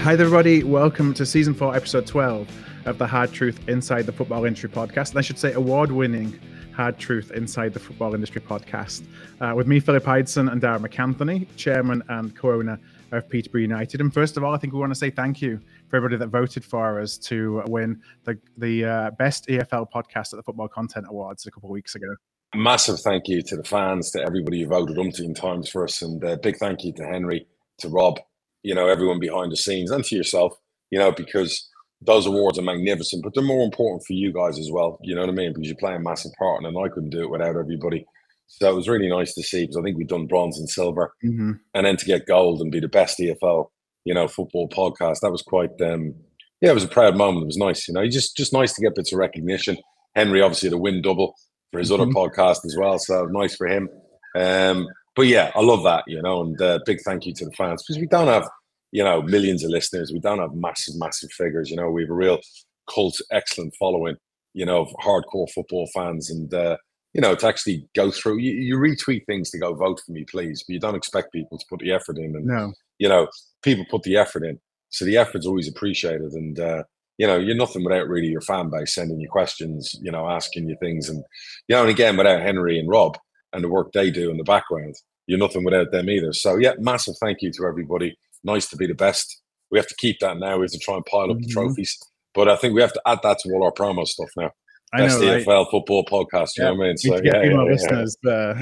Hi there, everybody. Welcome to Season 4, Episode 12 of the Hard Truth Inside the Football Industry podcast. And I should say award-winning Hard Truth Inside the Football Industry podcast. With me, Philip Hydeson, and Darragh McAnthony, chairman and co-owner of Peterborough United. And first of all, I think we want to say thank you for everybody that voted for us to win the Best EFL Podcast at the Football Content Awards a couple of weeks ago. Massive thank you to the fans, to everybody who voted umpteen times for us, and a big thank you to Henry, to Rob, everyone behind the scenes, and to yourself, because those awards are magnificent, but they're more important for you guys as well, you know what I mean? Because you play a massive part, and I couldn't do it without everybody. So it was really nice to see, because I think we've done bronze and silver, and then to get gold and be the best EFL, football podcast, that was quite, it was a proud moment. It was nice, just nice to get bits of recognition. Henry obviously had a win double for his other podcast as well, so nice for him. But yeah, I love that, and big thank you to the fans, because we don't have, millions of listeners. We don't have massive figures. We have a real cult, excellent following, of hardcore football fans. And, to actually go through, you retweet things to go vote for me, please, but you don't expect people to put the effort in. And, no. People put the effort in. So the effort's always appreciated. And, you're nothing without really your fan base sending you questions, asking you things. And, and again, without Henry and Rob and the work they do in the background, you're nothing without them either. So, yeah, massive thank you to everybody. Nice to be the best. We have to keep that now. We have to try and pile up the trophies. But I think we have to add that to all our promo stuff now. Best EFL football podcast, you know what I mean? So, listeners.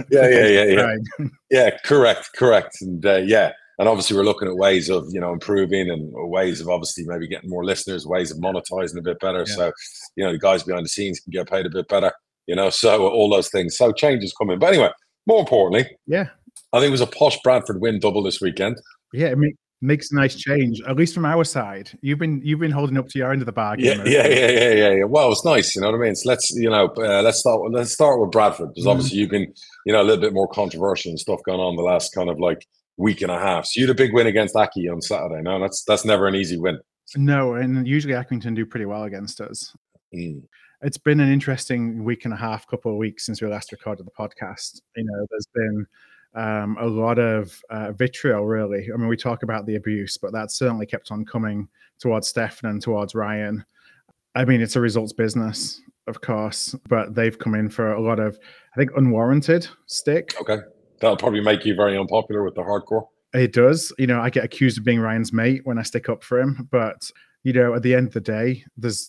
Yeah, correct. And, and obviously we're looking at ways of, improving, and ways of obviously maybe getting more listeners, ways of monetizing a bit better. Yeah. So, the guys behind the scenes can get paid a bit better, so all those things. So change is coming. But anyway, more importantly, I think it was a posh Bradford win double this weekend. Yeah, it makes a nice change, at least from our side. You've been holding up to your end of the bargain. Yeah. Well, it's nice, you know what I mean? So let's start with Bradford, because obviously you've been, a little bit more controversial and stuff going on the last kind of like week and a half. So you had a big win against Aki on Saturday. No, that's never an easy win. No, and usually Accrington do pretty well against us. It's been an interesting week and a half, couple of weeks since we last recorded the podcast. There's been a lot of vitriol, really. I mean, we talk about the abuse, but that certainly kept on coming towards Stefan and towards Ryan. I mean, it's a results business, of course, but they've come in for a lot of, I think, unwarranted stick. Okay. That'll probably make you very unpopular with the hardcore. It does. I get accused of being Ryan's mate when I stick up for him. But, at the end of the day,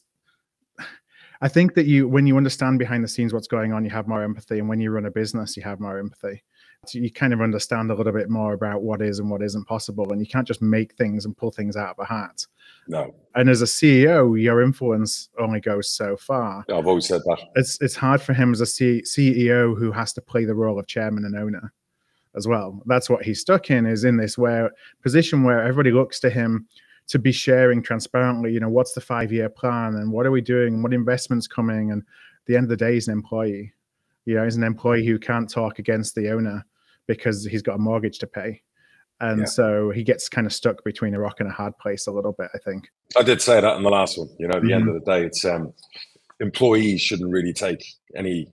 I think that when you understand behind the scenes what's going on, you have more empathy. And when you run a business, you have more empathy. So you kind of understand a little bit more about what is and what isn't possible. And you can't just make things and pull things out of a hat. No. And as a CEO, your influence only goes so far. I've always said that. It's hard for him as a CEO who has to play the role of chairman and owner as well. That's what he's stuck in, is in this position where everybody looks to him to be sharing transparently, what's the 5-year plan and what are we doing, what investments coming. And at the end of the day, he's an employee. He's an employee who can't talk against the owner because he's got a mortgage to pay. And so he gets kind of stuck between a rock and a hard place a little bit, I think. I did say that in the last one. At the end of the day, it's employees shouldn't really take any,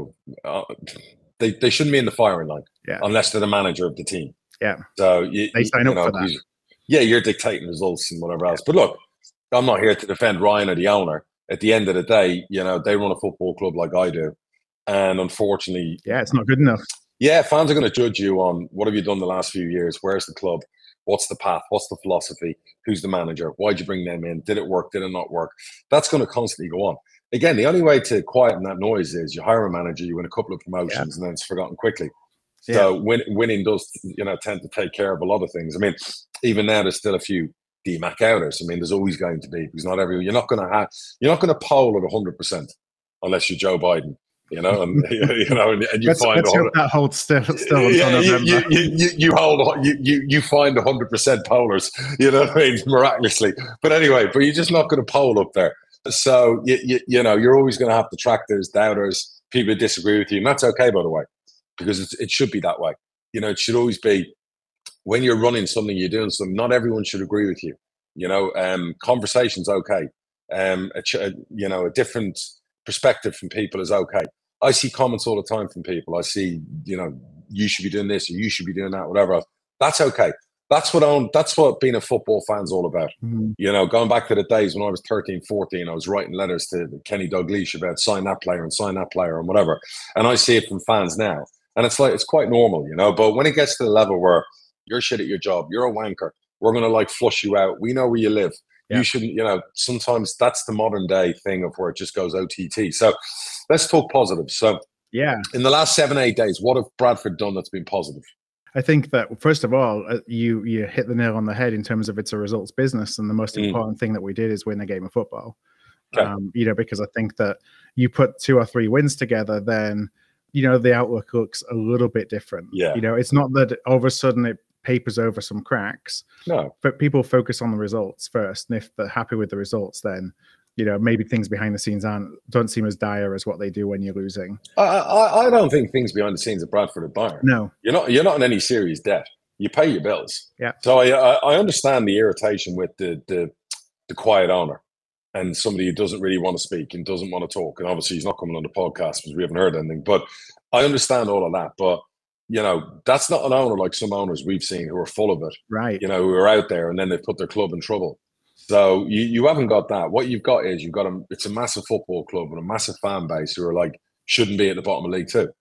they shouldn't be in the firing line unless they're the manager of the team. Yeah. So they sign up for that. You're dictating results and whatever else. But look, I'm not here to defend Ryan or the owner. At the end of the day, they run a football club like I do. And unfortunately, it's not good enough. Yeah, fans are going to judge you on what have you done the last few years? Where's the club? What's the path? What's the philosophy? Who's the manager? Why'd you bring them in? Did it work? Did it not work? That's going to constantly go on. Again, the only way to quieten that noise is you hire a manager, you win a couple of promotions, and then it's forgotten quickly. So winning does, tend to take care of a lot of things. I mean, even now there's still a few DMAC outers. I mean, there's always going to be, because not everyone. You're not going to poll at 100% unless you're Joe Biden. And you find that holds still until November. You find 100% pollers, miraculously. But anyway, you're just not going to poll up there. So you're always going to have detractors, doubters, people who disagree with you, and that's okay, by the way, because it should be that way. It should always be, when you're running something, you're doing something. Not everyone should agree with you. Conversation's okay. A different perspective from people is okay. I see comments all the time from people. I see, you should be doing this or you should be doing that, whatever else. That's okay. That's what being a football fan's all about. Mhm. You know, going back to the days when I was 13, 14, I was writing letters to Kenny Dalglish about sign that player and whatever. And I see it from fans now. And it's like, it's quite normal, you know. But when it gets to the level where you're shit at your job, you're a wanker, we're going to like flush you out. We know where you live. Yeah. You shouldn't, you know, sometimes that's the modern day thing of where it just goes OTT. So let's talk positives. So Yeah. in the last 7-8 days, what have Bradford done that's been positive? I think that, first of all, you hit the nail on the head in terms of it's a results business. And the most important thing that we did is win a game of football. Okay. You know, because I think that you put 2 or 3 wins together, then, you know, the outlook looks a little bit different. Yeah. You know, it's not that all of a sudden it papers over some cracks. No. But people focus on the results first. And if they're happy with the results, then, you know, maybe things behind the scenes don't seem as dire as what they do when you're losing. I don't think things behind the scenes at Bradford are dire. No. You're not in any serious debt. You pay your bills. Yeah. So I understand the irritation with the quiet owner and somebody who doesn't really want to speak and doesn't want to talk. And obviously he's not coming on the podcast because we haven't heard anything. But I understand all of that. But, you know, that's not an owner like some owners we've seen who are full of it. Right. You know, who are out there and then they've put their club in trouble. So you haven't got that. What you've got is it's a massive football club and a massive fan base who are like, shouldn't be at the bottom of League Two.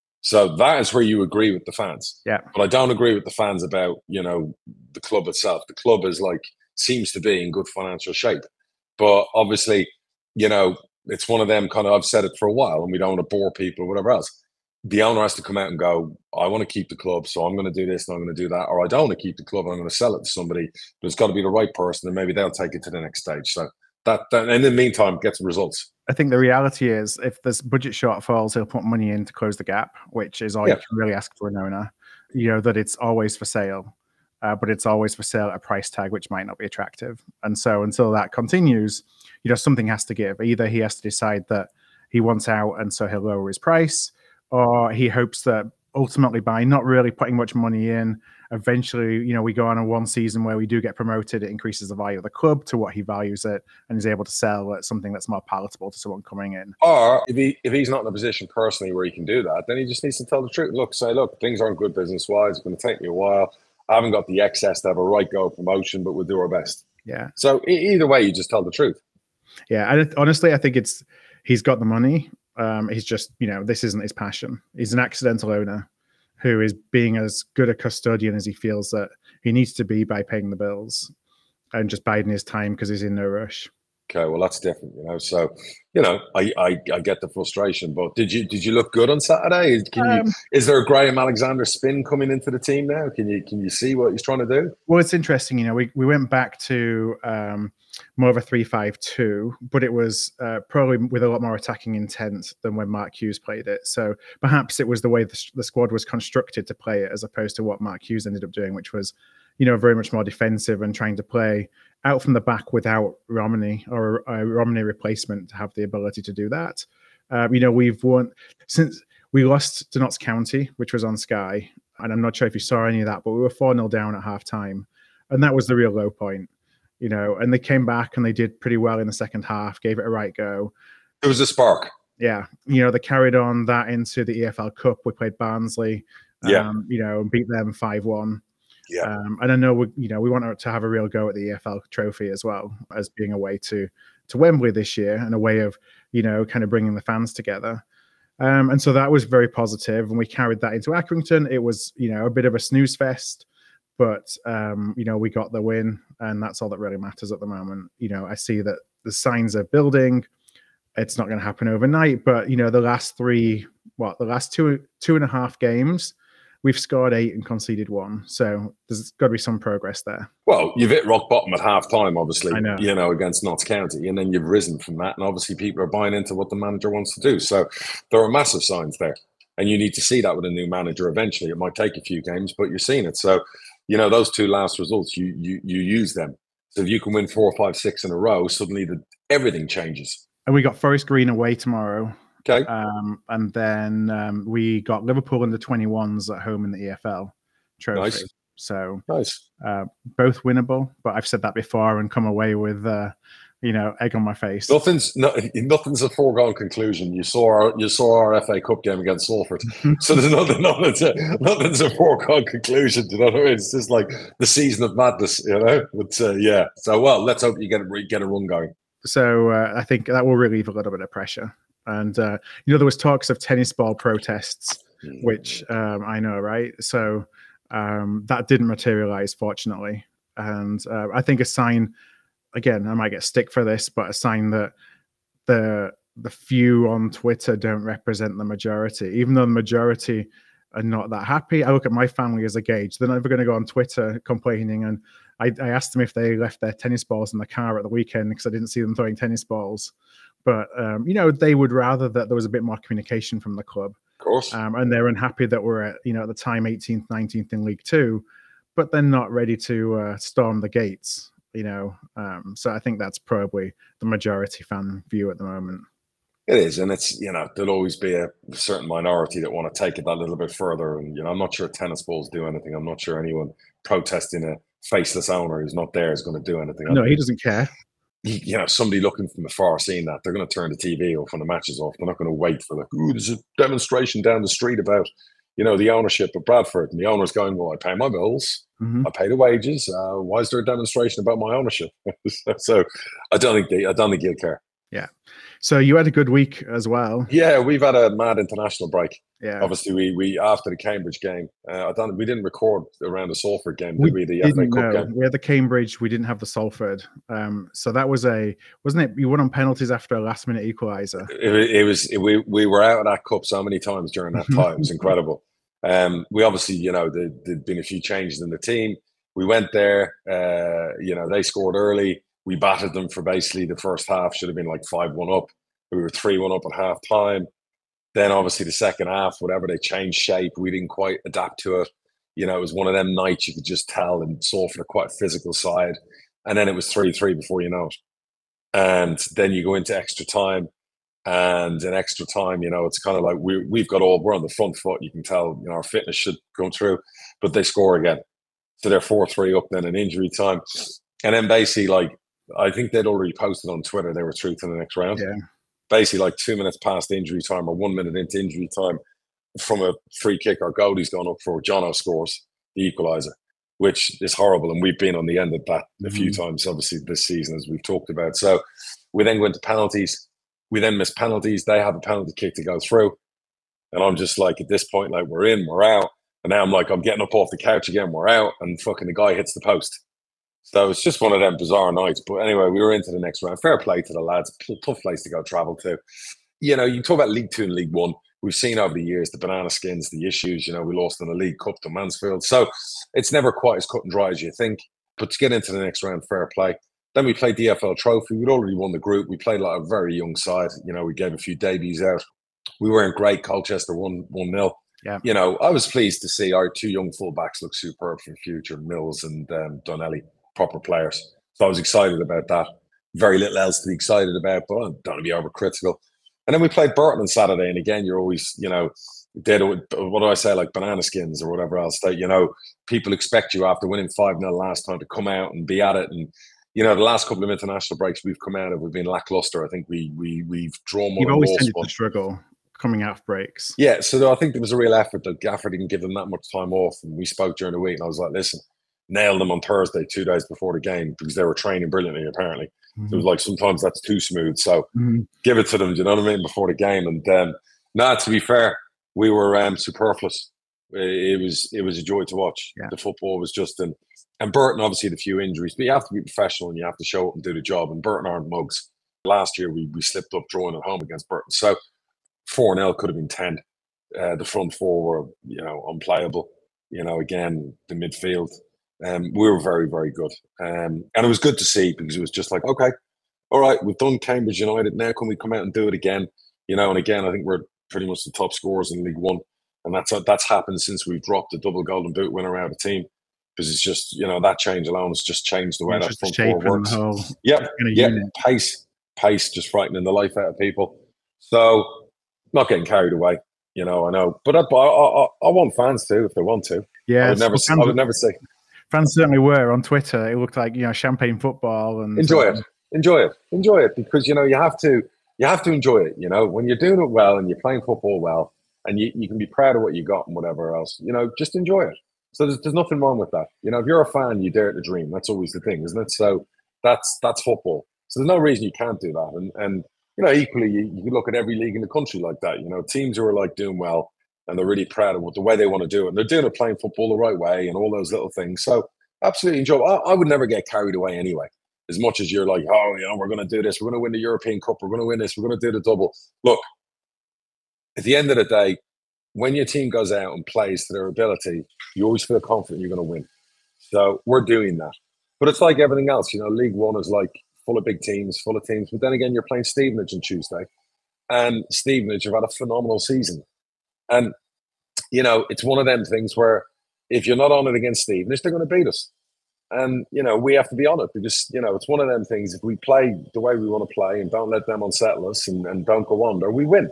So that is where you agree with the fans. Yeah. But I don't agree with the fans about, you know, the club itself. The club is like, seems to be in good financial shape. But obviously, you know, it's one of them kind of, I've said it for a while and we don't want to bore people or whatever else. The owner has to come out and go, I want to keep the club, so I'm going to do this and I'm going to do that. Or I don't want to keep the club and I'm going to sell it to somebody, but it's got to be the right person and maybe they'll take it to the next stage. So that and in the meantime, get some results. I think the reality is if there's budget shortfalls, he'll put money in to close the gap, which is all you can really ask for an owner. You know, that it's always for sale, but it's always for sale at a price tag which might not be attractive. And so until that continues, you know, something has to give. Either he has to decide that he wants out and so he'll lower his price, or he hopes that ultimately by not really putting much money in, eventually, you know, we go on a one season where we do get promoted, it increases the value of the club to what he values it and is able to sell at something that's more palatable to someone coming in. Or if he's not in a position personally where he can do that, then he just needs to tell the truth. Look, things aren't good business-wise. It's going to take me a while. I haven't got the excess to have a right go of promotion, but we'll do our best. Yeah. So either way, you just tell the truth. Yeah. Honestly, I think he's got the money. He's just, you know, this isn't his passion. He's an accidental owner who is being as good a custodian as he feels that he needs to be by paying the bills and just biding his time because he's in no rush. Okay, well that's different, you know. So, you know, I get the frustration, but did you look good on Saturday? Is there a Graham Alexander spin coming into the team now? Can you see what he's trying to do? Well, it's interesting, you know. We went back to more of a 3-5-2, but it was probably with a lot more attacking intent than when Mark Hughes played it. So perhaps it was the way the squad was constructed to play it, as opposed to what Mark Hughes ended up doing, which was, you know, very much more defensive and trying to play out from the back without Romney or a Romney replacement to have the ability to do that. You know, we've won since we lost to Notts County, which was on Sky, and I'm not sure if you saw any of that, but we were 4-0 down at halftime, and that was the real low point. You know, and they came back and they did pretty well in the second half, gave it a right go. It was a spark. Yeah. You know, they carried on that into the EFL Cup. We played Barnsley, you know, and beat them 5-1. Yeah. And I know we want to have a real go at the EFL trophy as well as being a way to Wembley this year and a way of, you know, kind of bringing the fans together. And so that was very positive, and we carried that into Accrington. It was, you know, a bit of a snooze fest, but, you know, we got the win, and that's all that really matters at the moment. You know, I see that the signs are building. It's not going to happen overnight, but, you know, the last two and a half games, we've scored 8 and conceded 1. So there's got to be some progress there. Well, you've hit rock bottom at half time, obviously, I know. You know, against Notts County, and then you've risen from that. And obviously people are buying into what the manager wants to do. So there are massive signs there. And you need to see that with a new manager eventually. It might take a few games, but you're seeing it. So, you know, those 2 last results, you use them. So if you can win 4, 5, 6 in a row, suddenly everything changes. And we got Forest Green away tomorrow. Okay. And then we got Liverpool in the 21s at home in the EFL trophy. Nice. So nice. Both winnable, but I've said that before and come away with egg on my face. Nothing's a foregone conclusion. You saw our FA Cup game against Salford, so there's nothing's a foregone conclusion. You know what I mean? It's just like the season of madness, But yeah, so let's hope you get a run going. So I think that will relieve a little bit of pressure. And there was talks of tennis ball protests, which I know, right? So that didn't materialize, fortunately. And I think a sign. Again, I might get stick for this, but a sign that the few on Twitter don't represent the majority, even though the majority are not that happy. I look at my family as a gauge. They're never going to go on Twitter complaining. And I asked them if they left their tennis balls in the car at the weekend because I didn't see them throwing tennis balls. But, they would rather that there was a bit more communication from the club. Of course. And they're unhappy that we're at, at the time, 18th, 19th in League Two, but they're not ready to storm the gates. So I think that's probably the majority fan view at the moment. It is, and it's there'll always be a certain minority that want to take it that little bit further. And I'm not sure tennis balls do anything. I'm not sure anyone protesting a faceless owner who's not there is going to do anything. No, he doesn't care. Somebody looking from afar seeing that, they're going to turn the TV off when the match is off. They're not going to wait for there's a demonstration down the street about the ownership of Bradford, and the owner's going, well, I pay my bills. I pay the wages. Why is there a demonstration about my ownership? So I don't think he'll care. Yeah. So you had a good week as well. Yeah, we've had a mad international break. Yeah. Obviously, we after the Cambridge game, we didn't record around the Salford game, did we? The FA Cup game. We had the Cambridge. We didn't have the Salford. So that was wasn't it? You won on penalties after a last-minute equaliser. It was. We were out of that cup so many times during that time. It was incredible. We obviously, there'd been a few changes in the team. We went there. They scored early. We battered them for basically the first half. Should have been like 5-1 up. We were 3-1 up at half time. Then obviously the second half, whatever, they changed shape. We didn't quite adapt to it. It was one of them nights you could just tell, and Salford are quite a physical side. And then it was 3-3 before you know it. And then you go into extra time. And in extra time, it's kind of like we're on the front foot. You can tell, our fitness should come through, but they score again. So they're 4-3 up then in injury time. And then basically, I think they'd already posted on Twitter they were through to the next round. Yeah. Basically, 2 minutes past injury time or 1 minute into injury time, from a free kick, our goalie's gone up for Jono scores the equaliser, which is horrible. And we've been on the end of that a few times, obviously, this season, as we've talked about. So we then go into penalties. We then miss penalties. They have a penalty kick to go through. And I'm just like, at this point, we're in, we're out. And now I'm getting up off the couch again, we're out. And fucking the guy hits the post. So it's just one of them bizarre nights. But anyway, we were into the next round. Fair play to the lads. Tough place to go travel to. You talk about League Two and League One. We've seen over the years the banana skins, the issues. We lost in the League Cup to Mansfield. So it's never quite as cut and dry as you think. But to get into the next round, fair play. Then we played the EFL Trophy. We'd already won the group. We played a very young side. We gave a few debuts out. We weren't great. Colchester 1-0. Yeah. I was pleased to see our two young fullbacks look superb for the future, Mills and Donnelly, proper players. So I was excited about that. Very little else to be excited about, but I don't want to be overcritical. And then we played Burton on Saturday. And again, you're always, what do I say, like banana skins or whatever else. That, people expect you after winning 5-0 last time to come out and be at it. And the last couple of international breaks we've come out of, we've been lackluster. I think we've drawn more. You've always tended to struggle coming out of breaks. Yeah, so I think there was a real effort that Gaffer didn't give them that much time off. And we spoke during the week, and I was like, listen, nailed them on Thursday, 2 days before the game, because they were training brilliantly, apparently. Mm-hmm. It was like, sometimes that's too smooth. So give it to them, do you know what I mean, before the game. And to be fair, we were superfluous. It was a joy to watch. Yeah. The football was just and Burton obviously had a few injuries, but you have to be professional and you have to show up and do the job. And Burton aren't mugs. Last year we slipped up drawing at home against Burton. So 4-0 could have been 10. The front four were, unplayable. Again, the midfield. We were very, very good. And it was good to see, because it was just like, okay, all right, we've done Cambridge United. Now can we come out and do it again? And again, I think we're pretty much the top scorers in League One. And that's happened since we've dropped the double Golden Boot winner out of the team. Because it's just, that change alone has just changed the way that front four works. Yeah, pace, just frightening the life out of people. So, not getting carried away, I know. But I want fans to, if they want to. Yeah, I would never say. Fans certainly were on Twitter. It looked like, champagne football. And enjoy it. Enjoy it because, you have to enjoy it. When you're doing it well and you're playing football well and you can be proud of what you got and whatever else, just enjoy it. So there's nothing wrong with that. If you're a fan, you dare to dream. That's always the thing, isn't it? So that's football. So there's no reason you can't do that. And equally, you can look at every league in the country like that. Teams who are like doing well and they're really proud of the way they want to do it. And they're doing it playing football the right way and all those little things. So absolutely enjoy. I would never get carried away anyway. As much as you're like, oh, we're going to do this. We're going to win the European Cup. We're going to win this. We're going to do the double. Look, at the end of the day, when your team goes out and plays to their ability, you always feel confident you're going to win. So we're doing that. But it's like everything else. League One is like full of big teams, full of teams. But then again, you're playing Stevenage on Tuesday. And Stevenage have had a phenomenal season. And, it's one of them things where if you're not on it against Stevenage, they're going to beat us. And, we have to be on it because, it's one of them things. If we play the way we want to play and don't let them unsettle us and don't go under, we win.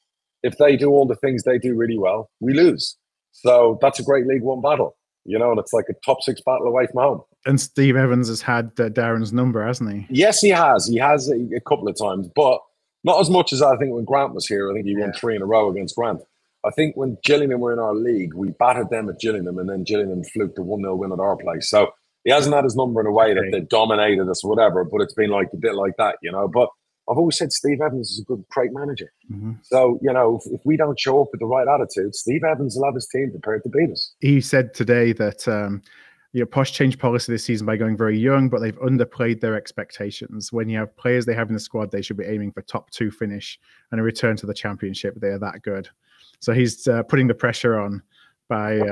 If they do all the things they do really well, we lose. So that's a great League One battle, and it's like a top 6 battle away from home. And Steve Evans has had Darren's number, hasn't he? Yes, he has. He has a couple of times, but not as much as I think when Grant was here. I think he won 3 in a row against Grant. I think when Gillingham were in our league, we battered them at Gillingham, and then Gillingham fluked a 1-0 win at our place. So he hasn't had his number in a way that they dominated us or whatever, but it's been like a bit like that, But I've always said Steve Evans is a great manager. Mm-hmm. So, if we don't show up with the right attitude, Steve Evans will have his team prepared to beat us. He said today that Posh changed policy this season by going very young, but they've underplayed their expectations. When you have players they have in the squad, they should be aiming for top 2 finish and a return to the championship. They are that good. So he's putting the pressure on by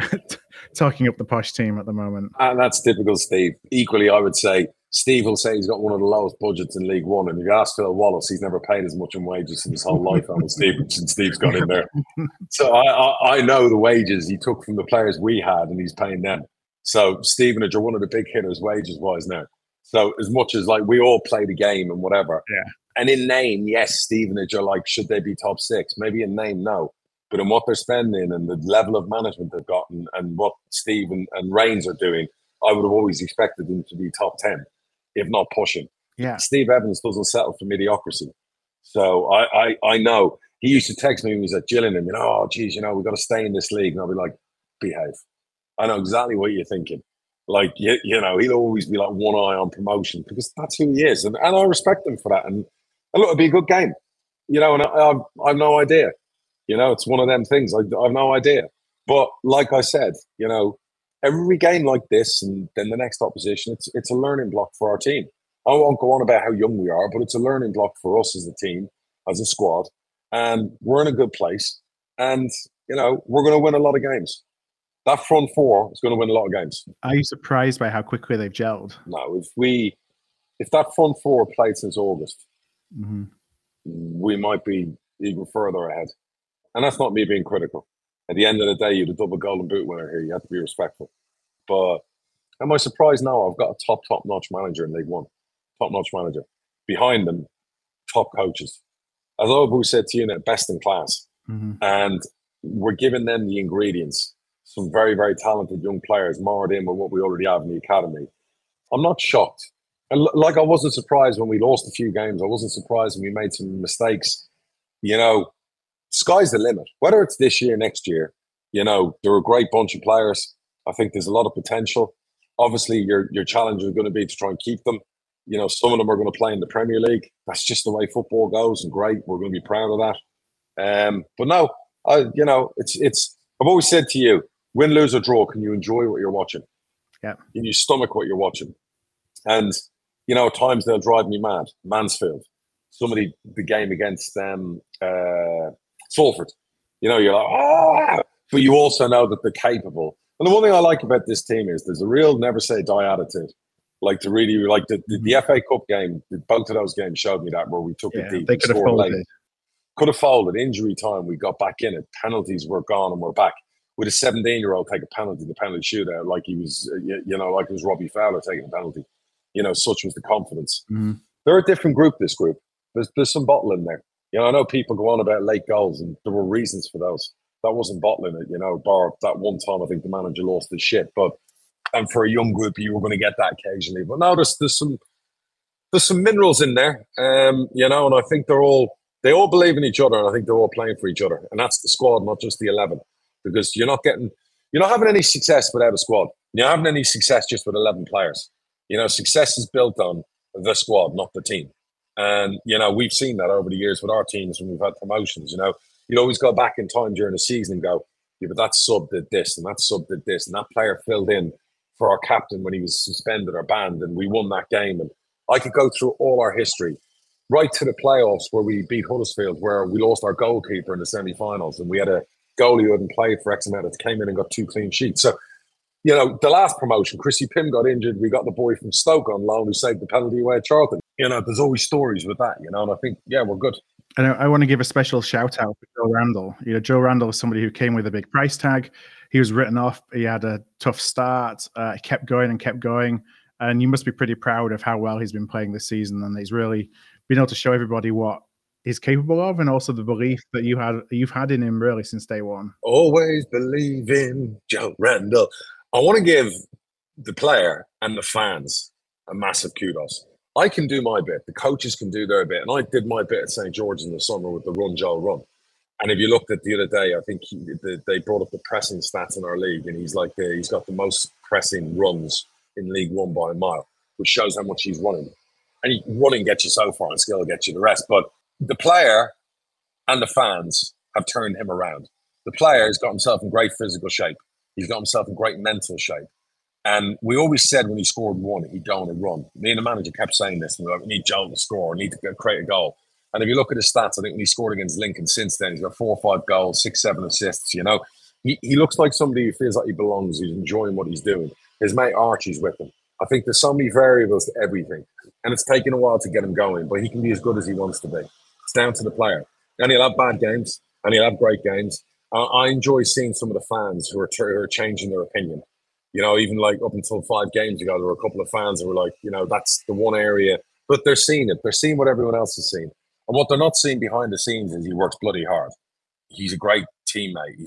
talking up the Posh team at the moment. And that's typical Steve. Equally, I would say Steve will say he's got one of the lowest budgets in League One. And if you ask Phil Wallace, he's never paid as much in wages in his whole life since Steve's got in there. So I know the wages he took from the players we had and he's paying them. So Stevenage are one of the big hitters wages-wise now. So as much as like we all play the game and whatever. Yeah. And in name, yes, Stevenage are like, should they be top 6? Maybe in name, no. But in what they're spending and the level of management they've gotten and what Steve and Rains are doing, I would have always expected them to be top 10, if not pushing. Yeah. Steve Evans doesn't settle for mediocrity. So I know. He used to text me when he was at Gillingham, oh, geez, we've got to stay in this league. And I'll be like, behave. I know exactly what you're thinking. Like, he'll always be like one eye on promotion because that's who he is. And I respect him for that. And look, it'll be a good game. And I've no idea. It's one of them things. I've no idea. But like I said, every game like this and then the next opposition, it's a learning block for our team. I won't go on about how young we are, but it's a learning block for us as a team, as a squad. And we're in a good place. And, we're going to win a lot of games. That front 4 is going to win a lot of games. Are you surprised by how quickly they've gelled? No, if that front 4 played since August, we might be even further ahead. And that's not me being critical. At the end of the day, you're the double golden boot winner here. You have to be respectful. But am I surprised? No, I've got a top-notch manager in League One. Top-notch manager. Behind them, top coaches. As I've always said to you, best in class. Mm-hmm. And we're giving them the ingredients. Some very, very talented young players marred in with what we already have in the academy. I'm not shocked. And like I wasn't surprised when we lost a few games. I wasn't surprised when we made some mistakes. Sky's the limit. Whether it's this year, next year, they're a great bunch of players. I think there's a lot of potential. Obviously, your challenge is going to be to try and keep them. Some of them are going to play in the Premier League. That's just the way football goes, and great. We're going to be proud of that. But no, it's. I've always said to you, win, lose, or draw, can you enjoy what you're watching? Yeah. Can you stomach what you're watching? And at times they'll drive me mad. Mansfield, the game against Salford. You're like, but you also know that they're capable. And the one thing I like about this team is there's a real never say die attitude. Like to really like the FA Cup game, both of those games showed me that where we took it deep. They could have folded. Could have folded. Injury time, we got back in it. Penalties were gone and we're back. With a 17-year-old take a penalty, the penalty shootout, like he was, like it was Robbie Fowler taking a penalty. Such was the confidence. Mm-hmm. They're a different group, this group. There's some bottle in there. I know people go on about late goals, and there were reasons for those. That wasn't bottling it, bar that one time I think the manager lost his shit. And for a young group, you were going to get that occasionally. But now there's some there's some minerals in there, you know, and I think they all believe in each other, and I think they're all playing for each other, and that's the squad, not just the 11, because you're not having any success without a squad. You're not having any success just with 11 players. You know, success is built on the squad, not the team. And, you know, we've seen that over the years with our teams when we've had promotions. You know, you always go back in time during the season and go, yeah, but that sub did this and that sub did this. And that player filled in for our captain when he was suspended or banned, and we won that game. And I could go through all our history right to the playoffs where we beat Huddersfield, where we lost our goalkeeper in the semi-finals, and we had a goalie who hadn't played for X amount of came in and got 2 clean sheets. So, you know, the last promotion, Chrissy Pym got injured. We got the boy from Stoke on loan who saved the penalty away at Charlton. You know, there's always stories with that, you know, and I think, yeah, we're good. And I want to give a special shout out to Joe Randall. You know, Joe Randall is somebody who came with a big price tag. He was written off. He had a tough start. He kept going and kept going. And you must be pretty proud of how well he's been playing this season. And he's really been able to show everybody what he's capable of, and also the belief that you've had in him really since day one. Always believe in Joe Randall. I want to give the player and the fans a massive kudos. I can do my bit. The coaches can do their bit. And I did my bit at St. George's in the summer with the Run, Joe, Run. And if you looked at the other day, I think they brought up the pressing stats in our league, and he's got the most pressing runs in League One by a mile, which shows how much he's running. And running gets you so far, and skill gets you the rest. But the player and the fans have turned him around. The player has got himself in great physical shape. He's got himself in great mental shape. And we always said when he scored one, he'd go on a run. Me and the manager kept saying this. We need Joe to score. We need to create a goal. And if you look at his stats, I think when he scored against Lincoln since then, he's got 4 or 5 goals, 6, 7 assists. You know, he looks like somebody who feels like he belongs, who's enjoying what he's doing. His mate Archie's with him. I think there's so many variables to everything. And it's taken a while to get him going, but he can be as good as he wants to be. It's down to the player. And he'll have bad games, and he'll have great games. I enjoy seeing some of the fans who are changing their opinion. You know, even like up until 5 games ago, there were a couple of fans who were like, you know, that's the one area. But they're seeing it. They're seeing what everyone else is seeing. And what they're not seeing behind the scenes is he works bloody hard. He's a great teammate.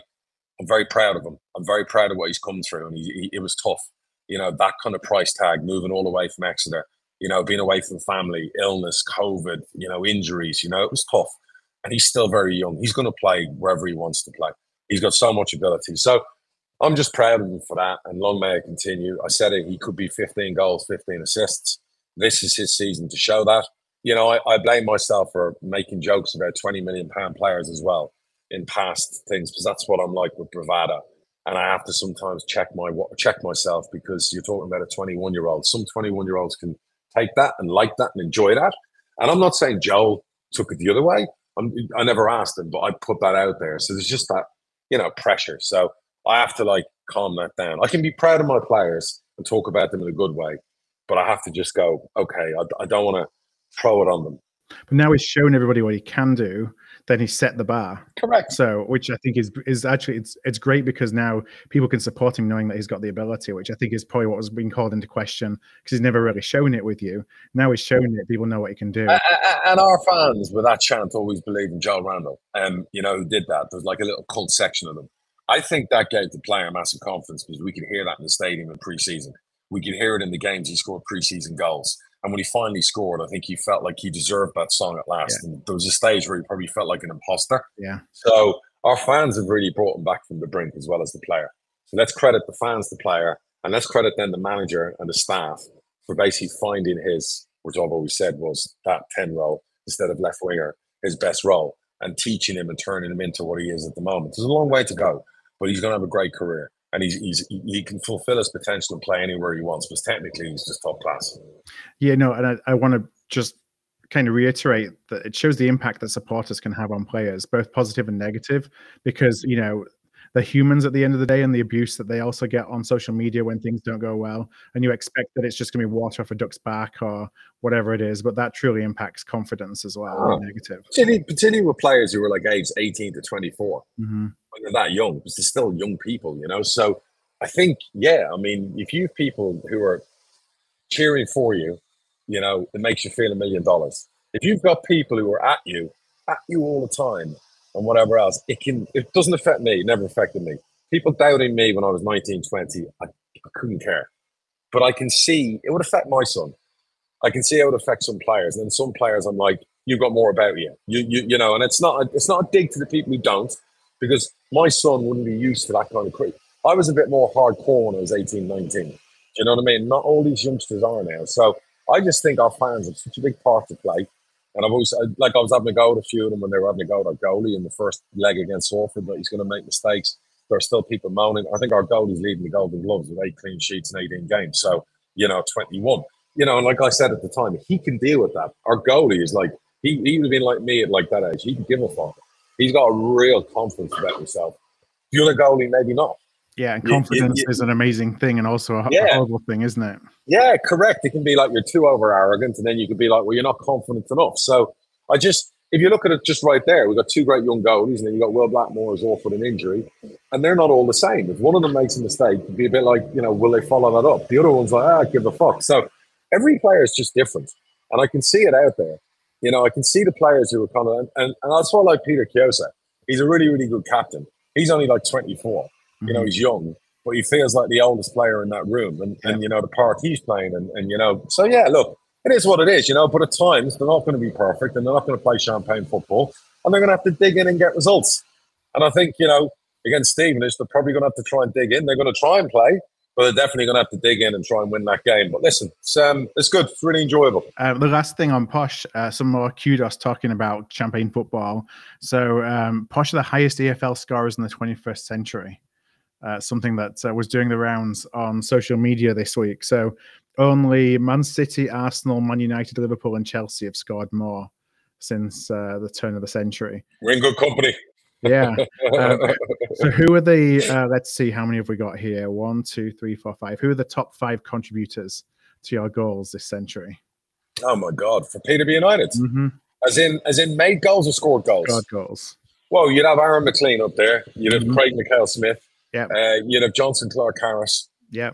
I'm very proud of him. I'm very proud of what he's come through. And it was tough. You know, that kind of price tag, moving all the way from Exeter, you know, being away from family, illness, COVID, you know, injuries, you know, it was tough. And he's still very young. He's going to play wherever he wants to play. He's got so much ability. So I'm just proud of him for that. And long may it continue. I said it, he could be 15 goals, 15 assists. This is his season to show that. You know, I blame myself for making jokes about £20 million players as well in past things, because that's what I'm like with bravado. And I have to sometimes check myself, because you're talking about a 21-year-old. Some 21-year-olds can take that and like that and enjoy that. And I'm not saying Joel took it the other way. I never asked him, but I put that out there. So there's just that, you know, pressure. So I have to like calm that down. I can be proud of my players and talk about them in a good way, but I have to just go, okay, I don't want to throw it on them. But now he's shown everybody what he can do. Then he set the bar. Correct. So, which I think is actually it's great, because now people can support him knowing that he's got the ability, which I think is probably what was being called into question, because he's never really shown it with you. Now he's shown it. People know what he can do. And our fans with that chant always believed in Joe Randall. You know, who did that. There's like a little cult section of them. I think that gave the player massive confidence, because we could hear that in the stadium in pre-season. We could hear it in the games he scored pre-season goals. And when he finally scored, I think he felt like he deserved that song at last. Yeah. And there was a stage where he probably felt like an imposter. Yeah. So our fans have really brought him back from the brink, as well as the player. So let's credit the fans, the player, and let's credit then the manager and the staff for basically finding his, which I've always said was that 10 role instead of left winger, his best role, and teaching him and turning him into what he is at the moment. There's a long way to go, but he's going to have a great career. And he can fulfill his potential and play anywhere he wants, because technically he's just top class. Yeah, no, and I want to just kind of reiterate that it shows the impact that supporters can have on players, both positive and negative, because, you know, they're humans at the end of the day, and the abuse that they also get on social media when things don't go well. And you expect that it's just going to be water off a duck's back or whatever it is, but that truly impacts confidence as well. Negative. Particularly with players who were like aged 18 to 24. Mm-hmm. When they're that young, because they're still young people, you know? So I think, yeah, I mean, if you have people who are cheering for you, you know, it makes you feel $1 million. If you've got people who are at you all the time and whatever else, it doesn't affect me. It never affected me. People doubting me when I was 19, 20, I couldn't care. But I can see it would affect my son. I can see how it affects some players, and then some players I'm like, you've got more about you. You know, and it's not a dig to the people who don't, because my son wouldn't be used to that kind of cricket. I was a bit more hardcore when I was 18, 19. Do you know what I mean? Not all these youngsters are now. So I just think our fans have such a big part to play. And I was having a go at a few of them when they were having a go at our goalie in the first leg against Salford, but he's going to make mistakes. There are still people moaning. I think our goalie's leading the Golden Gloves with 8 clean sheets in 18 games. So, 21. And like I said at the time, he can deal with that. Our goalie is like, he would have been like me at like that age. He can give a fuck. He's got a real confidence about himself. The other goalie, maybe not. Yeah, and confidence is an amazing thing and also a horrible thing, isn't it? Yeah, correct. It can be like you're too over arrogant, and then you could be like, well, you're not confident enough. So if you look at it just right there, we've got 2 great young goalies, and then you've got Will Blackmore who's off with an injury, and they're not all the same. If one of them makes a mistake, it'd be a bit like, will they follow that up? The other one's like, give a fuck. So every player is just different, and I can see it out there. I can see the players who are kind of, and that's why I like Peter Kiosa. He's a really, really good captain. He's only like 24. He's young, but he feels like the oldest player in that room, and the part he's playing, and so yeah, look, it is what it is, but at times they're not going to be perfect, and they're not going to play champagne football, and they're going to have to dig in and get results. And I think, against Stevenage, they're probably going to have to try and dig in. They're going to try and play, but they're definitely going to have to dig in and try and win that game. But listen, it's good. It's really enjoyable. The last thing on Posh, some more kudos talking about champagne football. So Posh are the highest EFL scorers in the 21st century. Something that was doing the rounds on social media this week. So only Man City, Arsenal, Man United, Liverpool and Chelsea have scored more since the turn of the century. We're in good company. Yeah. So who are the, let's see, how many have we got here? 1, 2, 3, 4, 5. Who are the top 5 contributors to your goals this century? Oh my God, for PW United? Mm-hmm. As in made goals or scored goals? Scored goals. Well, you'd have Aaron McLean up there. You'd have Craig McHale-Smith. Yeah. You'd have Johnson Clark-Harris. Yeah.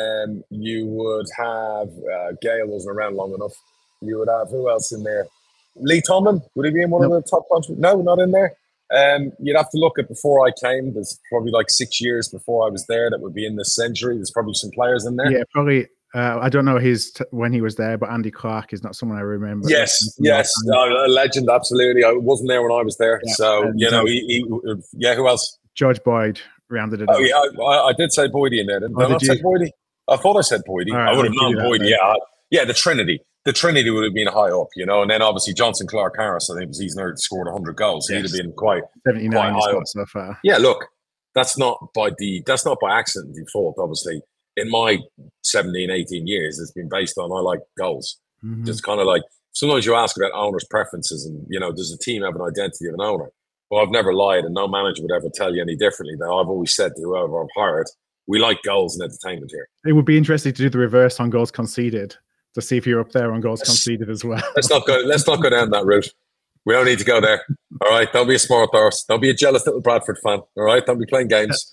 You would have Gale wasn't around long enough. You would have who else in there? Lee Tomlin, would he be in one of the top contributors? No, not in there. You'd have to look at before I came. There's probably like 6 years before I was there that would be in this century. There's probably some players in there. Yeah, probably. I don't know when he was there, but Andy Clark is not someone I remember. Yes, a legend, absolutely. I wasn't there when I was there, so who else? George Boyd rounded it up. Oh yeah, I did say Boydie in there. Did I not say Boydie? I thought I said Boydie. Right, I would have known Boydie. Yeah, the Trinity. The Trinity would have been high up, and then obviously Johnson Clark-Harris. I think he's now scored 100 goals. So he'd have been quite 79 quite high up so far. Yeah, look, that's not by accident default. Obviously, in my 17, 18 years, it's been based on I like goals. Mm-hmm. Just kind of like sometimes you ask about owners' preferences, and does a team have an identity of an owner? Well, I've never lied, and no manager would ever tell you any differently. Though I've always said to whoever I've hired, we like goals and entertainment here. It would be interesting to do the reverse on goals conceded, to see if you're up there on goals conceded as well. Let's not go down that route. We don't need to go there. All right. Don't be a smart horse. Don't be a jealous little Bradford fan. All right. Don't be playing games.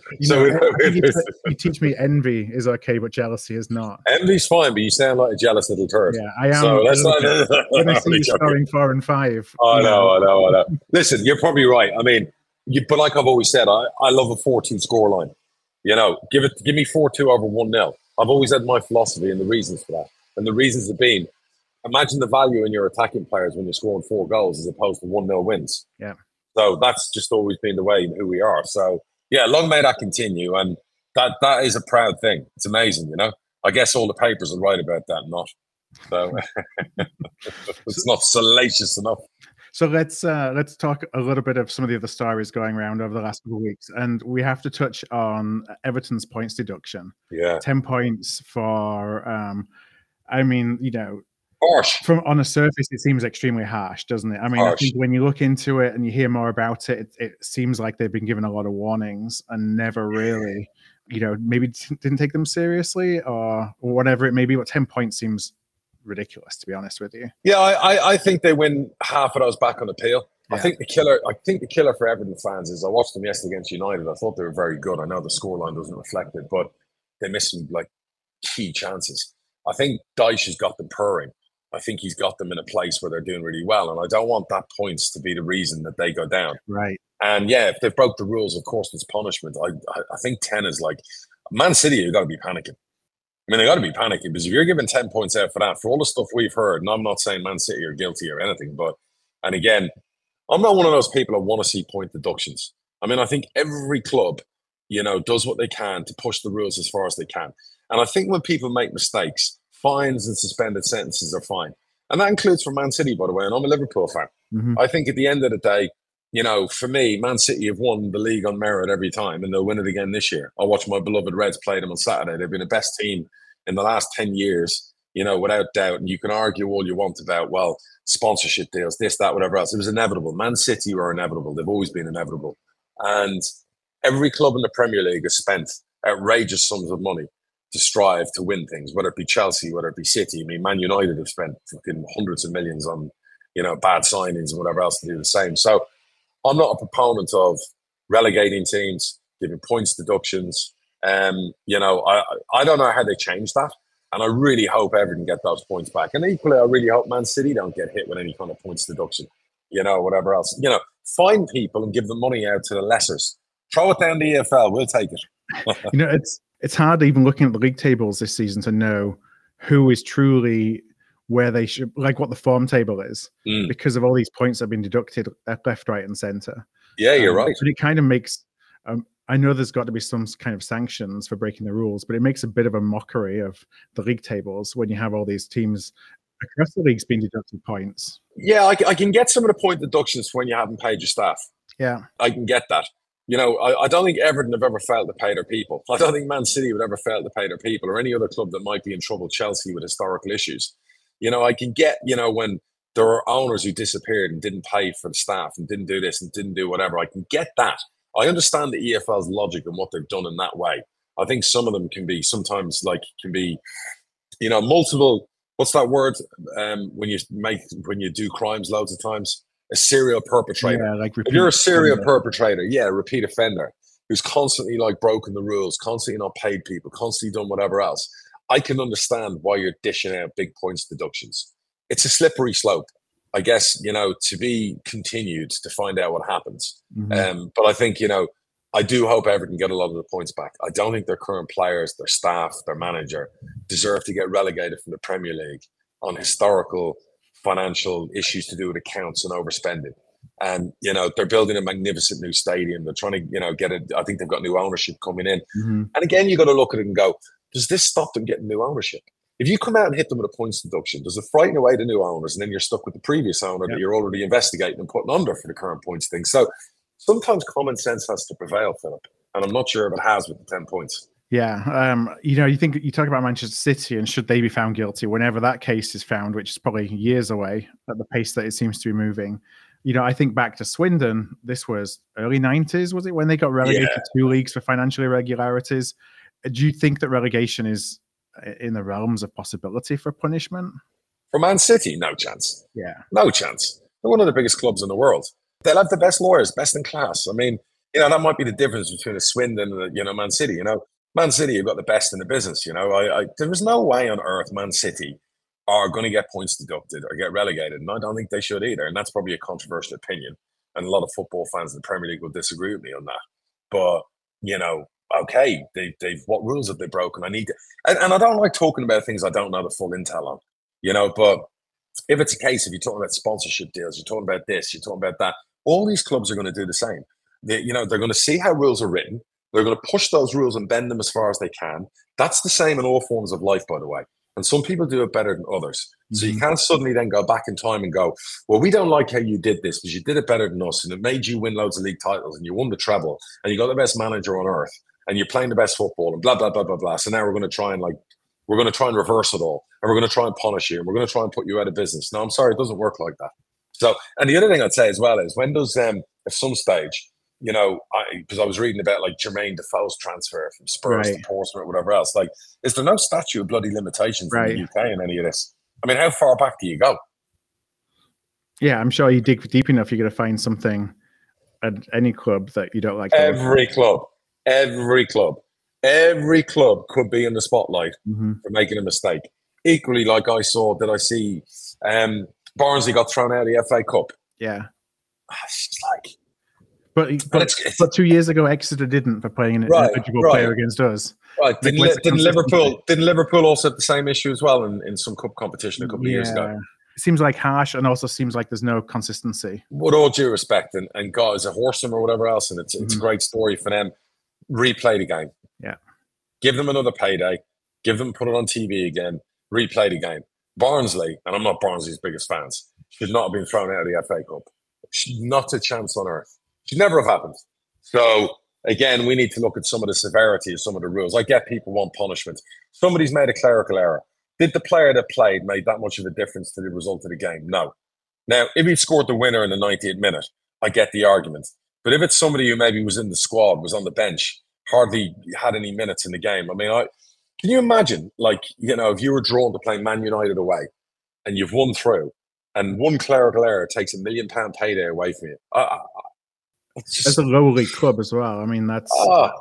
You teach me envy is okay, but jealousy is not. Envy's fine, but you sound like a jealous little turd. Yeah, I am. So let's not. When I see you scoring 4 and 5. I know. Listen, you're probably right. I mean, but like I've always said, I love a 4-2 scoreline. Give me 4-2 over 1-0. I've always had my philosophy and the reasons for that. And the reasons have been, imagine the value in your attacking players when you're scoring 4 goals as opposed to 1-0 wins. Yeah. So that's just always been the way who we are. So yeah, long may that continue. And that is a proud thing. It's amazing, I guess all the papers will write about that, not. So it's not salacious enough. So let's talk a little bit of some of the other stories going around over the last couple of weeks, and we have to touch on Everton's points deduction. Yeah, 10 points for. Harsh. From on the surface, it seems extremely harsh, doesn't it? I mean, harsh. I think when you look into it and you hear more about it, it seems like they've been given a lot of warnings and never really, maybe didn't take them seriously or whatever it may be. But 10 points seems ridiculous, to be honest with you. Yeah, I think they win half of those back on appeal. Yeah. I think the killer for Everton fans is I watched them yesterday against United. I thought they were very good. I know the scoreline doesn't reflect it, but they missed some key chances. I think Dyche has got them purring. I think he's got them in a place where they're doing really well. And I don't want that points to be the reason that they go down. Right. And yeah, if they've broke the rules, of course, there's punishment. I think 10 is Man City, you've got to be panicking. I mean, they got to be panicking because if you're giving 10 points out for that, for all the stuff we've heard, and I'm not saying Man City are guilty or anything, but, and again, I'm not one of those people that want to see point deductions. I mean, I think every club, does what they can to push the rules as far as they can. And I think when people make mistakes, fines and suspended sentences are fine. And that includes for Man City, by the way, and I'm a Liverpool fan. Mm-hmm. I think at the end of the day, for me, Man City have won the league on merit every time, and they'll win it again this year. I watched my beloved Reds play them on Saturday. They've been the best team in the last 10 years, without doubt. And you can argue all you want about, well, sponsorship deals, this, that, whatever else. It was inevitable. Man City were inevitable. They've always been inevitable. And every club in the Premier League has spent outrageous sums of money to strive to win things, whether it be Chelsea, whether it be City. I mean, Man United have spent fucking hundreds of millions on, bad signings and whatever else to do the same. So I'm not a proponent of relegating teams, giving points deductions. I don't know how they change that. And I really hope Everton get those points back. And equally, I really hope Man City don't get hit with any kind of points deduction, whatever else. Find people and give the money out to the lessers. Throw it down the EFL. We'll take it. It's hard even looking at the league tables this season to know who is truly where they should, like what the form table is, because of all these points that have been deducted left, right, and center. Yeah, you're right. But it kind of makes, I know there's got to be some kind of sanctions for breaking the rules, but it makes a bit of a mockery of the league tables when you have all these teams across the leagues being deducted points. Yeah, I can get some of the point deductions when you haven't paid your staff. Yeah. I can get that. I don't think Everton have ever failed to pay their people. I don't think Man City would ever fail to pay their people, or any other club that might be in trouble, Chelsea, with historical issues. I can get, when there are owners who disappeared and didn't pay for the staff and didn't do this and didn't do whatever. I can get that. I understand the EFL's logic and what they've done in that way. I think some of them can be multiple. What's that word? When you do crimes loads of times, a serial perpetrator. Yeah, if you're a serial perpetrator, repeat offender who's constantly broken the rules, constantly not paid people, constantly done whatever else. I can understand why you're dishing out big points deductions. It's a slippery slope, I guess, to be continued to find out what happens. Mm-hmm. But I think, I do hope Everton get a lot of the points back. I don't think their current players, their staff, their manager deserve to get relegated from the Premier League on historical financial issues to do with accounts and overspending. And, they're building a magnificent new stadium. They're trying to, get it. I think they've got new ownership coming in. Mm-hmm. And again, you got to look at it and go, does this stop them getting new ownership? If you come out and hit them with a points deduction, does it frighten away the new owners? And then you're stuck with the previous owner that you're already investigating and putting under for the current points thing. So sometimes common sense has to prevail, Philip. And I'm not sure if it has with the 10 points. Yeah. You talk about Manchester City and should they be found guilty whenever that case is found, which is probably years away at the pace that it seems to be moving. I think back to Swindon, this was early 90s, was it, when they got relegated to 2 leagues for financial irregularities? Do you think that relegation is in the realms of possibility for punishment? For Man City, no chance. Yeah. No chance. They're one of the biggest clubs in the world. They'll have the best lawyers, best in class. I mean, that might be the difference between a Swindon and Man City. Man City have got the best in the business. There was no way on earth Man City are going to get points deducted or get relegated. And I don't think they should either. And that's probably a controversial opinion. And a lot of football fans in the Premier League will disagree with me on that. But, okay, they've what rules have they broken? I need to, and I don't like talking about things I don't know the full intel on, but if it's a case, if you're talking about sponsorship deals, you're talking about this, you're talking about that, all these clubs are going to do the same. They're going to see how rules are written. They're going to push those rules and bend them as far as they can. That's the same in all forms of life, by the way. And some people do it better than others. Mm-hmm. So you can't suddenly then go back in time and go, well, we don't like how you did this because you did it better than us and it made you win loads of league titles and you won the treble and you got the best manager on earth and you're playing the best football and blah, blah, blah, blah, blah. So now we're going to try and reverse it all and we're going to try and punish you and we're going to try and put you out of business. No, I'm sorry, it doesn't work like that. So, and the other thing I'd say as well is when does, at some stage, because I was reading about Jermaine Defoe's transfer from Spurs to Portsmouth or whatever else. Is there no statute of bloody limitations in the UK in any of this? I mean, how far back do you go? Yeah, I'm sure you dig deep enough, you're going to find something at any club that you don't like. Every club could be in the spotlight for making a mistake. Equally, I see Barnsley got thrown out of the FA Cup. Yeah. It's just But 2 years ago, Exeter didn't for playing an eligible player against us. Right. Didn't Liverpool also have the same issue as well in some cup competition a couple of years ago? It seems like harsh, and also seems like there's no consistency. With all due respect, and God is a Horsham or whatever else, and it's a great story for them. Replay the game. Yeah. Give them another payday. Put it on TV again. Replay the game. Barnsley, and I'm not Barnsley's biggest fans, should not have been thrown out of the FA Cup. Not a chance on earth. Should never have happened. So again, we need to look at some of the severity of some of the rules. I get people want punishment. Somebody's made a clerical error. Did the player that played make that much of a difference to the result of the game? No. Now, if he scored the winner in the 90th minute, I get the argument. But if it's somebody who maybe was in the squad, was on the bench, hardly had any minutes in the game. I mean, can you imagine, if you were drawn to play Man United away and you've won through and one clerical error takes £1 million payday away from you? It's a lower league club as well. I mean, that's...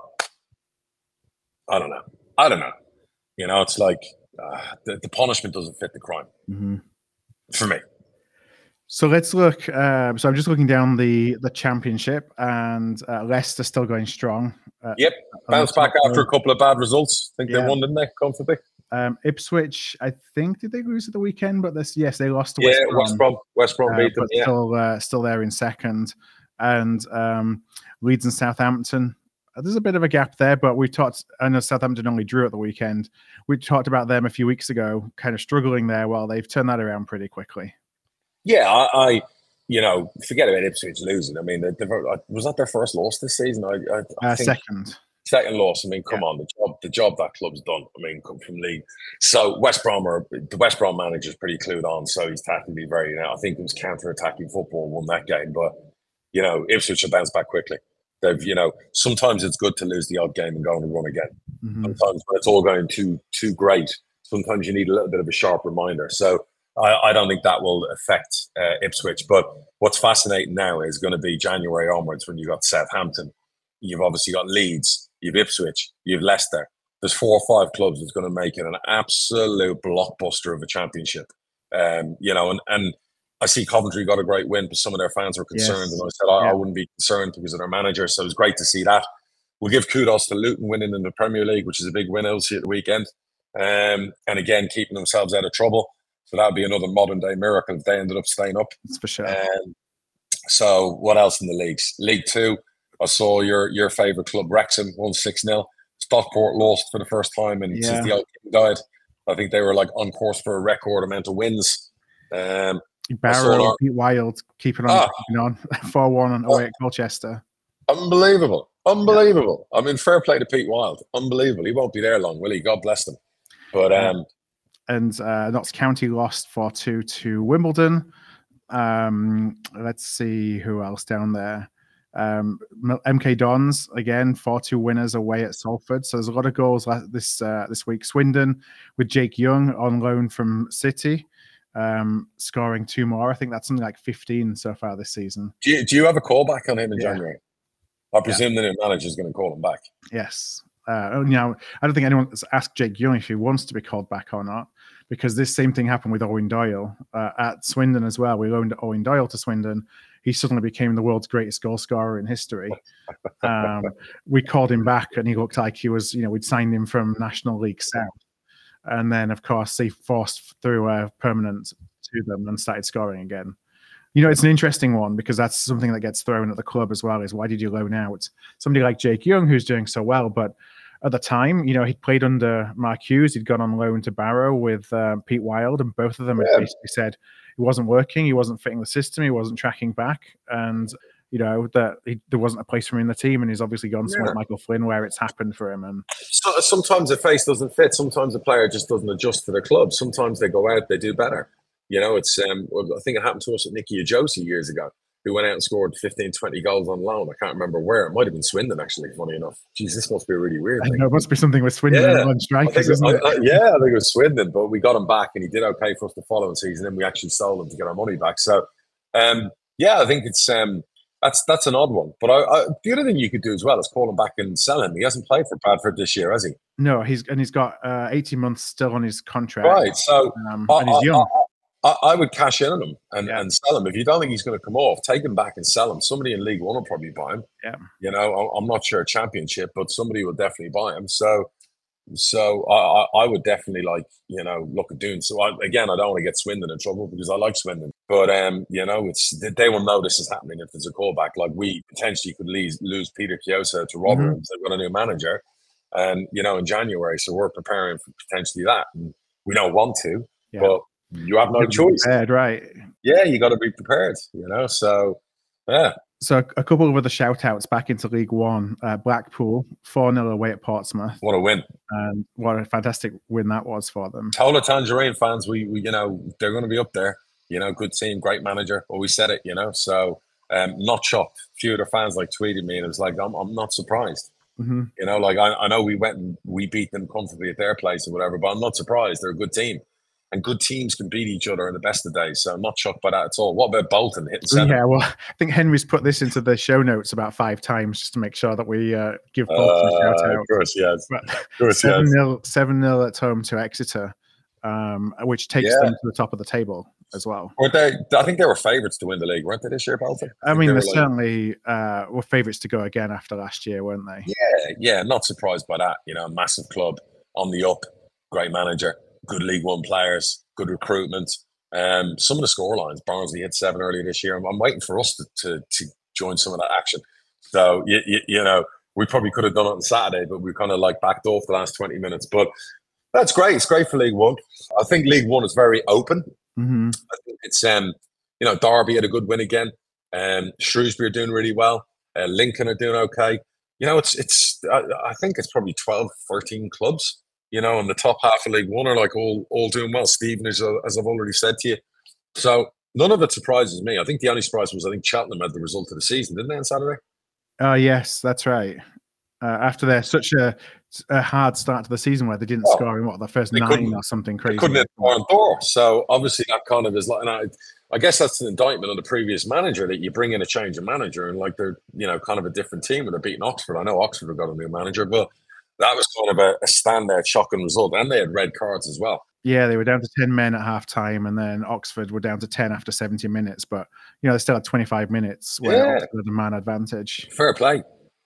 I don't know. It's like the punishment doesn't fit the crime for me. So let's look. So I'm just looking down the championship, and Leicester still going strong. Yep, bounced back after a couple of bad results. I think they won, didn't they? Comfortably. Ipswich, I think, did they lose at the weekend? But they lost to West Brom. West Brom beat them. Still there in second, and Leeds and Southampton. There's a bit of a gap there, but I know Southampton only drew at the weekend. We talked about them a few weeks ago, kind of struggling there. Well, they've turned that around pretty quickly. Yeah, I forget about Ipswich losing. I mean, was that their first loss this season? I think second loss. I mean, come on, the job that club's done. I mean, come from league. So the West Brom manager's pretty clued on. So he's tactically I think it was counter-attacking football won that game. But Ipswich will bounce back quickly. They've sometimes it's good to lose the odd game and go on and run again. Sometimes when it's all going too great, sometimes you need a little bit of a sharp reminder. So I don't think that will affect Ipswich. But what's fascinating now is going to be January onwards when you've got Southampton. You've obviously got Leeds, you've Ipswich, you've Leicester. There's 4 or 5 clubs that's going to make it an absolute blockbuster of a championship. And I see Coventry got a great win, but some of their fans were concerned. Yes. And I said I wouldn't be concerned because of their manager. So it was great to see that. We'll give kudos to Luton winning in the Premier League, which is a big win, obviously, at the weekend. And again, keeping themselves out of trouble. So that would be another modern day miracle if they ended up staying up. That's for sure. So what else in the leagues? League 2, I saw your favourite club, Wrexham, won 6-0. Stockport lost for the first time since the old king died. I think they were on course for a record amount of wins. Barrow, Pete Wild, keeping on 4-1 and away at Colchester. Unbelievable. I mean, fair play to Pete Wild. Unbelievable. He won't be there long, will he? God bless them. But and Notts County lost 4-2 to Wimbledon. Let's see who else down there. MK Dons again 4-2 winners away at Salford. So there's a lot of goals this week. Swindon with Jake Young on loan from City, scoring 2 more. I think that's something like 15 so far this season. Do you have a call back on him in January? I presume the new manager is going to call him back. Yes. I don't think anyone has asked Jake Young if he wants to be called back or not, because this same thing happened with Owen Doyle at Swindon as well. We loaned Owen Doyle to Swindon. He suddenly became the world's greatest goal scorer in history. We called him back and he looked like he was, we'd signed him from National League South. And then, of course, they forced through a permanent to them and started scoring again. It's an interesting one because that's something that gets thrown at the club as well, is why did you loan out somebody like Jake Young who's doing so well? But at the time, he'd played under Mark Hughes. He'd gone on loan to Barrow with Pete Wild, and both of them had basically said it wasn't working. He wasn't fitting the system. He wasn't tracking back. And, that there wasn't a place for him in the team. And he's obviously gone somewhere like Michael Flynn where it's happened for him. And sometimes the face doesn't fit. Sometimes the player just doesn't adjust to the club. Sometimes they go out, they do better. It's I think it happened to us at Nicky Ajosi years ago, who went out and scored 15, 20 goals on loan. I can't remember where. It might have been Swindon, actually, funny enough. Jeez, this must be a really weird thing. It must be something with Swindon on strikers, isn't it? I think it was Swindon, but we got him back and he did okay for us the following season, and we actually sold him to get our money back. So, I think it's that's an odd one. But the other thing you could do as well is call him back and sell him. He hasn't played for Bradford this year, has he? No, he's got 18 months still on his contract. Right, so and he's young. I would cash in on him and, Yeah. and sell him. If you don't think he's going to come off, take him back and sell him. Somebody in League One will probably buy him. Yeah. You know, I'm not sure Championship, but somebody will definitely buy him. So I would definitely look at doing so. Again, I don't want to get Swindon in trouble because I like Swindon, but they will know this is happening if there's a callback. Like we potentially could lose Peter Chiosa to Rotherham. They've got a new manager, and in January, so we're preparing for potentially that. And we don't want to, but you have no choice. Prepared, right? Yeah, you got to be prepared. So yeah. So a couple of other shout-outs back into League One. Blackpool, 4-0 away at Portsmouth. What a win. And what a fantastic win that was for them. Tola Tangerine fans, we they're going to be up there. Good team, great manager. Well, we said it, so not shocked. A few of their fans tweeted me and it was like, I'm not surprised. Mm-hmm. I know we went and we beat them comfortably at their place or whatever, but I'm not surprised. They're a good team. And good teams can beat each other in the best of days. So I'm not shocked by that at all. What about Bolton hitting 7? Yeah, well, I think Henry's put this into the show notes about 5 times just to make sure that we give Bolton a shout out. Of course, yes. 7-0 at home to Exeter, which takes them to the top of the table as well. I think they were favourites to win the league, weren't they, this year, Bolton? I mean, they certainly were favourites to go again after last year, weren't they? Yeah, not surprised by that. Massive club, on the up, great manager. Good League One players, good recruitment. Some of the scorelines, Barnsley hit 7 earlier this year. I'm waiting for us to join some of that action. So, we probably could have done it on Saturday, but we kind of backed off the last 20 minutes. But that's great. It's great for League One. I think League One is very open. Mm-hmm. I think it's, Derby had a good win again. Shrewsbury are doing really well. Lincoln are doing okay. I think it's probably 12, 13 clubs. In the top half of League One are all doing well. Stephen, as I've already said to you. So none of it surprises me. I think the only surprise was Cheltenham had the result of the season, didn't they, on Saturday? Yes, that's right. After they're such a hard start to the season where they didn't score in the first 9 or something crazy. They couldn't hit the door. So obviously that kind of is I guess that's an indictment on the previous manager that you bring in a change of manager and they're kind of a different team and they're beating Oxford. I know Oxford have got a new manager, but that was kind of a standout, shocking result. And they had red cards as well. Yeah, they were down to 10 men at half time, and then Oxford were down to 10 after 70 minutes. But, they still had 25 minutes where Oxford had a man advantage. Fair play.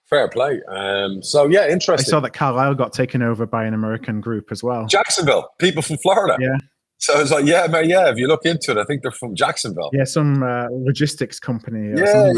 So, yeah, interesting. I saw that Carlisle got taken over by an American group as well. Jacksonville, people from Florida. Yeah. So it's if you look into it, I think they're from Jacksonville. Yeah, some logistics company. Yeah.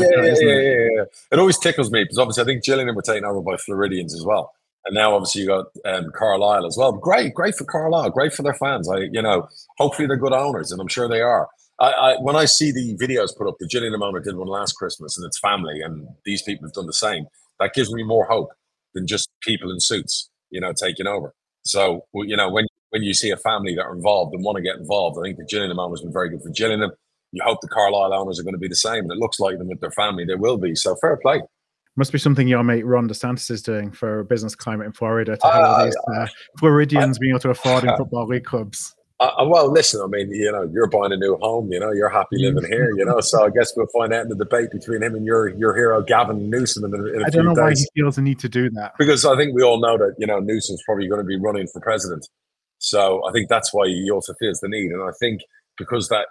It always tickles me because obviously I think Gillingham were taken over by Floridians as well. And now obviously you got Carlisle as well. Great for Carlisle, great for their fans. Hopefully they're good owners, and I'm sure they are. When I see the videos put up, the Gillingham owner did one last Christmas, and it's family, and these people have done the same. That gives me more hope than just people in suits, taking over. So when you see a family that are involved and want to get involved, I think the Gillingham owner's been very good for Gillingham. You hope the Carlisle owners are going to be the same, and it looks like them with their family. They will be. So fair play. Must be something your mate Ron DeSantis is doing for business climate in Florida to help these Floridians being able to afford in football league clubs. Well, listen, I mean, you're buying a new home, you're happy living here, so I guess we'll find out in the debate between him and your hero, Gavin Newsom, in a few days. I don't know why he feels the need to do that. Because I think we all know that, Newsom's probably going to be running for president. So I think that's why he also feels the need. And I think because that,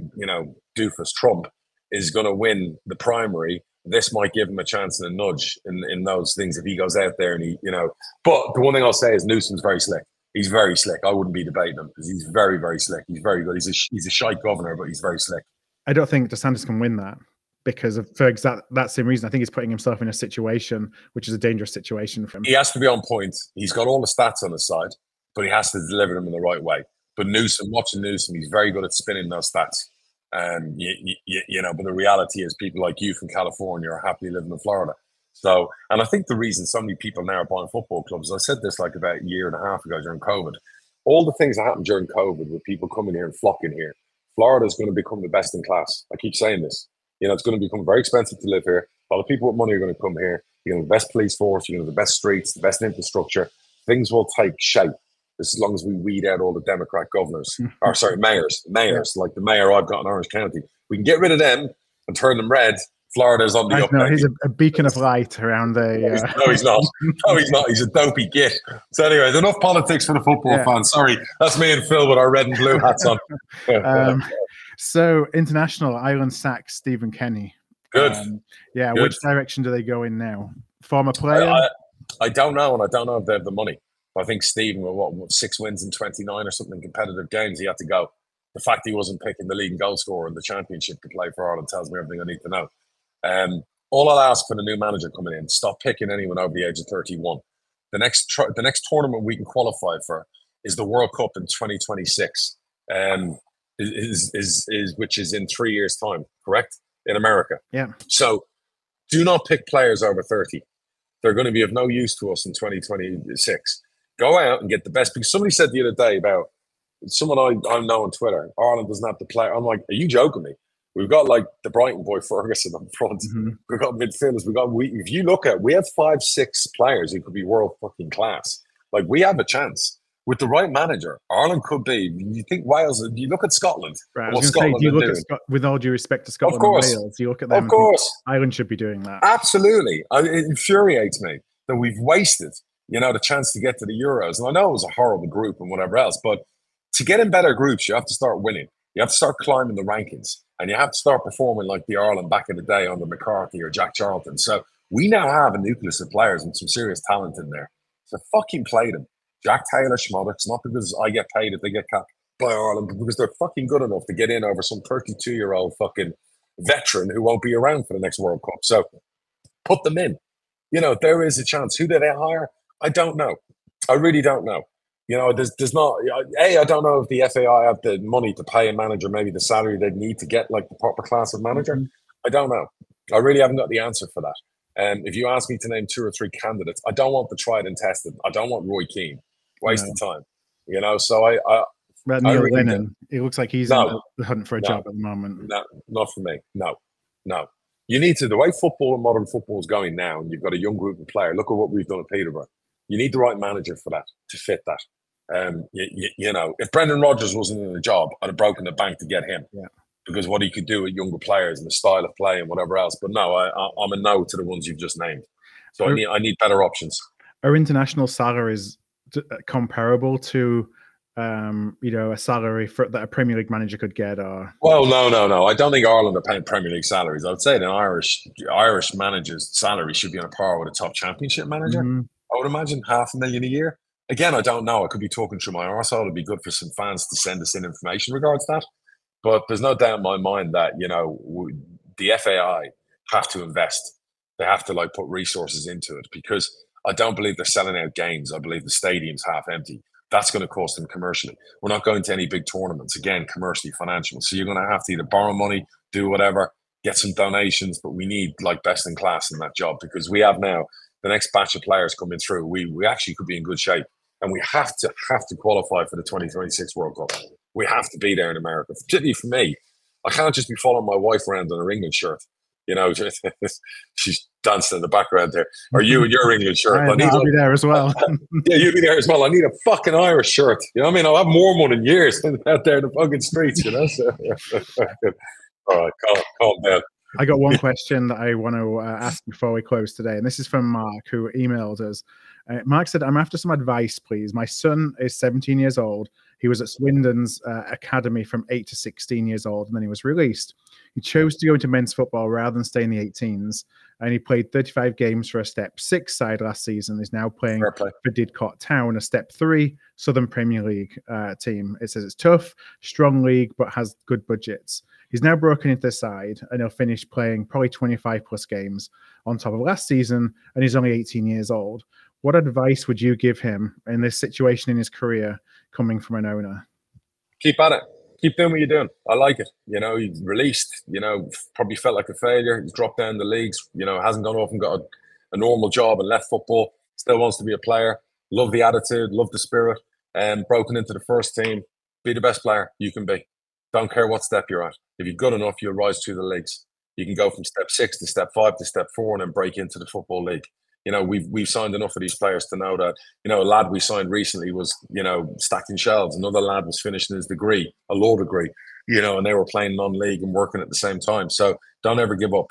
doofus Trump is going to win the primary, this might give him a chance and a nudge in those things if he goes out there and But the one thing I'll say is Newsom's very slick. He's very slick. I wouldn't be debating him because he's very, very slick. He's very good. He's a shite governor, but he's very slick. I don't think DeSantis can win that because for that same reason. I think he's putting himself in a situation which is a dangerous situation for him. He has to be on point. He's got all the stats on his side, but he has to deliver them in the right way. But watching Newsom, he's very good at spinning those stats. And but the reality is people like you from California are happily living in Florida. So, and I think the reason so many people now are buying football clubs, I said this about a year and a half ago during COVID, all the things that happened during COVID with people coming here and flocking here, Florida is going to become the best in class. I keep saying this. It's going to become very expensive to live here. A lot of people with money are going to come here. You're going to have the best police force, you're going to have the best streets, the best infrastructure. Things will take shape. As long as we weed out all the Democrat governors, mayors, like the mayor I've got in Orange County. We can get rid of them and turn them red. Florida's on the I up. know he's a beacon of light around the. No, he's not. No, he's not. He's a dopey git. So, anyways, enough politics for the football fans. Sorry, that's me and Phil with our red and blue hats on. So, international Ireland sacks Stephen Kenny. Good. Yeah, Good. Which direction do they go in now? Former player? I don't know, and I don't know if they have the money. I think Stephen, what 6 wins in 29 or something competitive games, he had to go. The fact he wasn't picking the league and goal scorer in the championship to play for Ireland tells me everything I need to know. All I'll ask for the new manager coming in, stop picking anyone over the age of 31. The next tournament we can qualify for is the World Cup in 2026, which is in 3 years' time, correct? In America. Yeah. So do not pick players over 30. They're going to be of no use to us in 2026. Go out and get the best. Because somebody said the other day about someone I know on Twitter, Ireland doesn't have the player. I'm like, are you joking me? We've got like the Brighton boy Ferguson up front. Mm-hmm. We've got midfielders. If you look at, we have 5-6 players who could be world fucking class. Like, we have a chance. With the right manager, Ireland could be. You think Wales? You look at Scotland. Right, I was going to say, do you look at with all due respect to Scotland and Wales, you look at them. Of course, Ireland should be doing that. Absolutely, it infuriates me that we've wasted, the chance to get to the Euros. And I know it was a horrible group and whatever else, but to get in better groups, you have to start winning. You have to start climbing the rankings, and you have to start performing like the Ireland back in the day under McCarthy or Jack Charlton. So we now have a nucleus of players with some serious talent in there. So fucking play them. Jack Taylor, Schmodox, not because I get paid if they get capped by Ireland, but because they're fucking good enough to get in over some 32-year-old fucking veteran who won't be around for the next World Cup. So put them in. There is a chance. Who do they hire? I don't know. I really don't know. There's not. I don't know if the FAI have the money to pay a manager maybe the salary they'd need to get like the proper class of manager. Mm-hmm. I don't know. I really haven't got the answer for that. If you ask me to name 2 or 3 candidates, I don't want the tried and tested. I don't want Roy Keane. Waste of time, So But Neil Lennon, it looks like he's in the hunt for a job at the moment. No, not for me. No. You need to, the way football and modern football is going now, and you've got a young group of players. Look at what we've done at Peterborough. You need the right manager for that, to fit that. If Brendan Rodgers wasn't in the job, I'd have broken the bank to get him. Yeah. Because what he could do with younger players and the style of play and whatever else. But no, I'm a no to the ones you've just named. So I need better options. Are international salaries comparable to a salary that a Premier League manager could get? Or no, I don't think Ireland are paying Premier League salaries. I would say an Irish manager's salary should be on a par with a top championship manager. Mm-hmm. I would imagine $500,000 a year. Again, I don't know. I could be talking through my arsehole. It'd be good for some fans to send us in information regards that. But there's no doubt in my mind that the FAI have to invest. They have to put resources into it, because I don't believe they're selling out games. I believe the stadium's half empty. That's going to cost them commercially. We're not going to any big tournaments, again, commercially, financial. So you're going to have to either borrow money, do whatever, get some donations, but we need best in class in that job, because we have now the next batch of players coming through. We actually could be in good shape, and we have to qualify for the 2026 World Cup. We have to be there in America, particularly for me. I can't just be following my wife around in her England shirt. She's dancing in the background there. Or you in your English shirt. I'll be there as well. Yeah, you'll be there as well. I need a fucking Irish shirt. You know what I mean? I'll have more money in years out there in the fucking streets, So. All right, calm down. I got one question that I want to ask before we close today, and this is from Mark, who emailed us. Mark said, I'm after some advice, please. My son is 17 years old. He was at Swindon's academy from 8 to 16 years old, and then he was released. He chose to go into men's football rather than stay in the 18s, and he played 35 games for a Step 6 side last season. He's now playing for Didcot Town, a Step 3 Southern Premier League team. It says it's tough, strong league, but has good budgets. He's now broken into the side, and he'll finish playing probably 25 plus games on top of last season, and he's only 18 years old. What advice would you give him in this situation in his career coming from an owner? Keep at it. Keep doing what you're doing. I like it. He's released, probably felt like a failure. He's dropped down the leagues, hasn't gone off and got a normal job and left football. Still wants to be a player. Love the attitude, love the spirit. And broken into the first team. Be the best player you can be. Don't care what step you're at. If you're good enough, you'll rise through the leagues. You can go from Step 6 to Step 5 to Step 4 and then break into the Football League. We've signed enough of these players to know that, a lad we signed recently was, stacking shelves. Another lad was finishing his degree, a law degree, and they were playing non-league and working at the same time. So don't ever give up.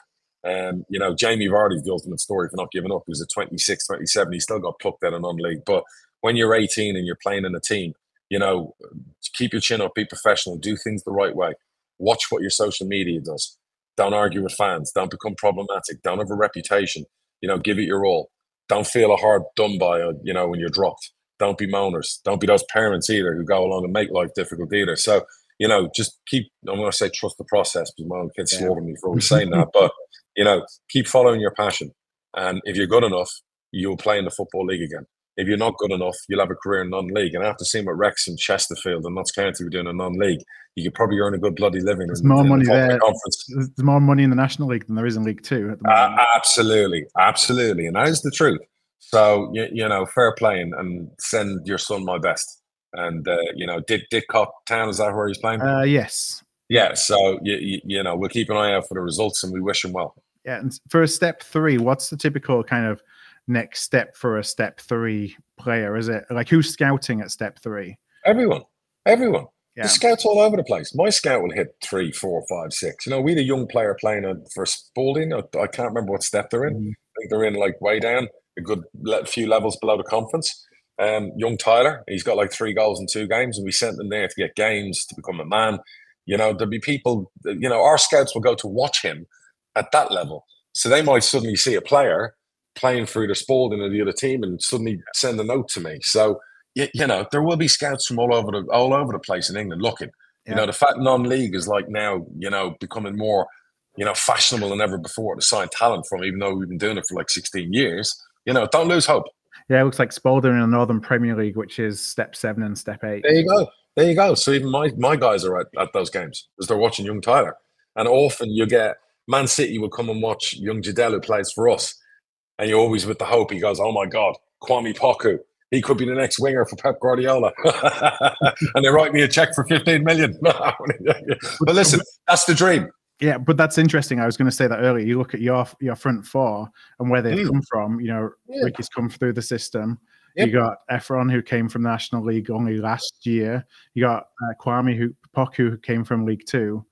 You know, Jamie Vardy's the ultimate story for not giving up. He was at 26, 27. He still got plucked out of non-league. But when you're 18 and you're playing in a team, you know, keep your chin up, be professional, do things the right way. Watch what your social media does. Don't argue with fans. Don't become problematic. Don't have a reputation. You know, give it your all. Don't feel a hard done by, you know, when you're dropped. Don't be moaners. Don't be those parents either who go along and make life difficult either. So, you know, just keep, I'm going to say trust the process because my own kids slaughter me for always saying that. But, you know, keep following your passion. And if you're good enough, you'll play in the Football League again. If you're not good enough, you'll have a career in non-league. And after seeing what Wrexham, Chesterfield and Notts County were doing in non-league, you could probably earn a good bloody living. There's more money there. There's more money in the National League than there is in League Two at the moment. Absolutely. Absolutely. And that is the truth. So, you know, fair play and send your son my best. And, you know, Didcot Town, is that where he's playing? Yes. Yeah. So, you know, we'll keep an eye out for the results and we wish him well. Yeah. And for a step 3, what's the typical kind of next step for a step 3 player? Is it like who's scouting at step 3? Everyone. Yeah. The scouts all over the place. My scout will hit 3, 4, 5, 6. You know, we had a young player playing for Spalding. I can't remember what step they're in. I think they're in like way down, a good few levels below the conference. Young Tyler, he's got like 3 goals in 2 games, and we sent him there to get games, to become a man. You know, there'll be people, you know, our scouts will go to watch him at that level. So they might suddenly see a player playing through the Spalding or the other team and suddenly send a note to me. So, you know, there will be scouts from all over the place in England looking. Yeah. You know, the fact non-league is like now, you know, becoming more, you know, fashionable than ever before to sign talent from, even though we've been doing it for like 16 years. You know, don't lose hope. Yeah, it looks like Spalding in the Northern Premier League, which is step 7 and step 8. There you go. So even my guys are at those games because they're watching young Tyler. And often you get Man City will come and watch young Jadel who plays for us. And you're always with the hope. He goes, oh my God, Kwame Poku. He could be the next winger for Pep Guardiola. And they write me a check for 15 million. But listen, that's the dream. Yeah, but that's interesting. I was going to say that earlier. You look at your front 4 and where they've come from. You know, Ricky's come through the system. Yep. You got Efron, who came from the National League only last year. You got Kwame Poku, who came from League 2.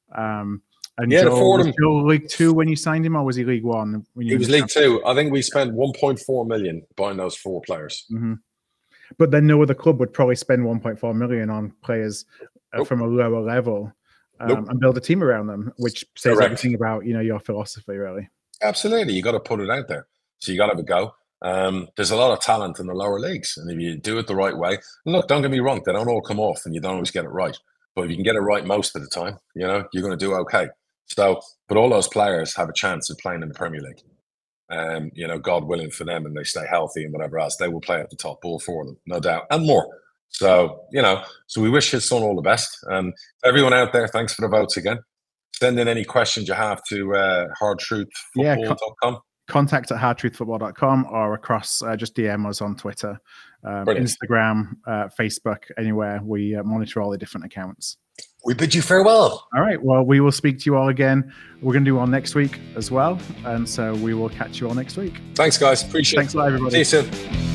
And yeah, was Joe League 2 when you signed him, or was he League 1? He was League 2. I think we spent 1.4 million buying those 4 players. Mm-hmm. But then no other club would probably spend 1.4 million on players from a lower level and build a team around them, which says everything about, you know, your philosophy, really. Absolutely. You got to put it out there. So you got to have a go. There's a lot of talent in the lower leagues. And if you do it the right way, and look, don't get me wrong, they don't all come off and you don't always get it right. But if you can get it right most of the time, you know, you're going to do okay. So, but all those players have a chance of playing in the Premier League. You know, God willing for them and they stay healthy and whatever else, they will play at the top, all 4 of them, no doubt, and more. So, you know, so we wish his son all the best. Everyone out there, thanks for the votes again. Send in any questions you have to hardtruthfootball.com. Contact at hardtruthfootball.com or across, just DM us on Twitter, Instagram, Facebook, anywhere. We monitor all the different accounts. We bid you farewell. All right. Well, we will speak to you all again. We're going to do one next week as well. And so we will catch you all next week. Thanks, guys. Appreciate it. Thanks a lot, everybody. See you soon.